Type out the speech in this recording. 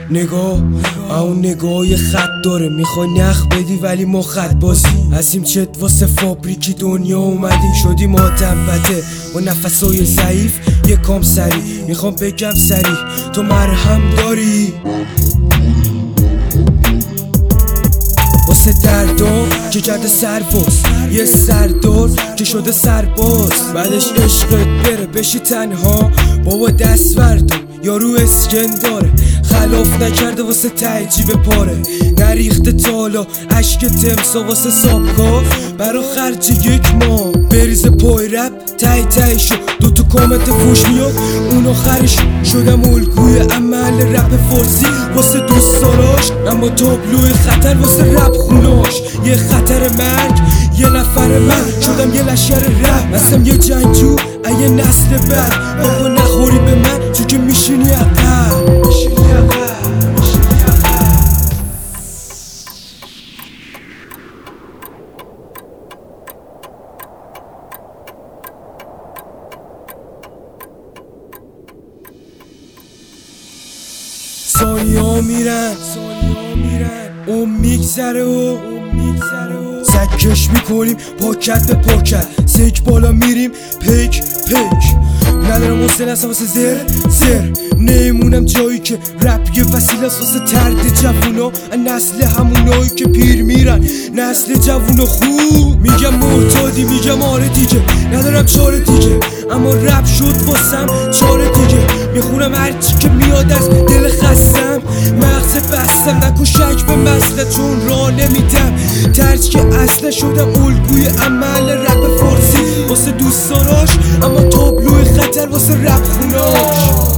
نگاه اون نگاه خط داره، میخوای نخ بدی ولی ما خط بازی ازیم چت واسه فابریکی دنیا اومدیم شدیم آدمبته و نفسای ضعیف یه کام سری میخوام بگم سری تو مرهم داری واسه دردام که کرده سرباز یه سردار که شده سرباز بعدش عشقت بره بشی تنها بابا دست بردار یارو اسکن داره خلاف نکرده واسه تعجیب پاره نریخته تالا عشق تمسا واسه سابکا برا خرج یک ماه بریز پای رپ تای تای شو دوتا کامنت فوش میاد اون آخرش شدم الگوی عمل رپ فارسی واسه دوستاراش اما تابلوی خطر واسه رپ خوناش یه خطر مرگ یه نفر من شدم یه لشکر رپ هستم یه جنگجو یه نسل بعد بابا نخوری به من چون که میشینی عقب ثانیه‌ها میرن اون میگذره و سکش میکنیم پاکت به پاکت سیک بالا میریم پیک ندارم حسن اصلا واسه زر نیمونم جایی که رپ یه وسیله است واسه ترد جوونا نسل همونایی که پیر میرن نسل جوونا خوب میگم محتادی میگم آره دیگه ندارم چاره دیگه اما رپ شد واسم چاره دیگه میخونم هرچی که میاد از دل خستم مغز بستم نکن شک به مسئله چون راه نمیدم ترج که اصلا شدم الگوی عمل رپ فارسی واسه دوستاراش اما تابلوی خطر واسه رپ خوناش